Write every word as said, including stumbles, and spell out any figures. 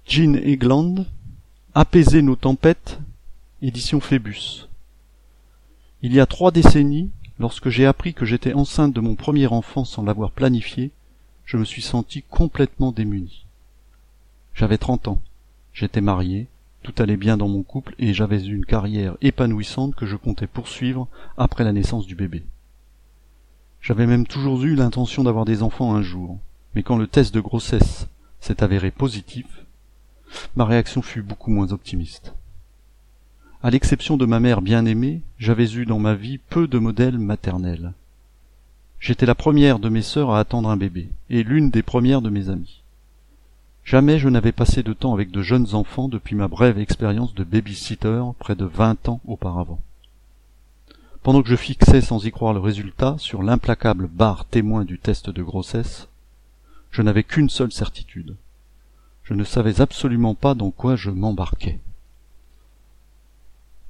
Jean Egland, Apaiser nos tempêtes, édition Phébus. Il y a trois décennies, lorsque j'ai appris que j'étais enceinte de mon premier enfant sans l'avoir planifié, je me suis senti complètement démuni. J'avais trente ans, j'étais marié, tout allait bien dans mon couple et j'avais une carrière épanouissante que je comptais poursuivre après la naissance du bébé. J'avais même toujours eu l'intention d'avoir des enfants un jour, mais quand le test de grossesse s'est avéré positif, ma réaction fut beaucoup moins optimiste. À l'exception de ma mère bien-aimée, j'avais eu dans ma vie peu de modèles maternels. J'étais la première de mes sœurs à attendre un bébé, et l'une des premières de mes amies. Jamais je n'avais passé de temps avec de jeunes enfants depuis ma brève expérience de baby-sitter près de vingt ans auparavant. Pendant que je fixais sans y croire le résultat sur l'implacable barre témoin du test de grossesse, je n'avais qu'une seule certitude. Je ne savais absolument pas dans quoi je m'embarquais.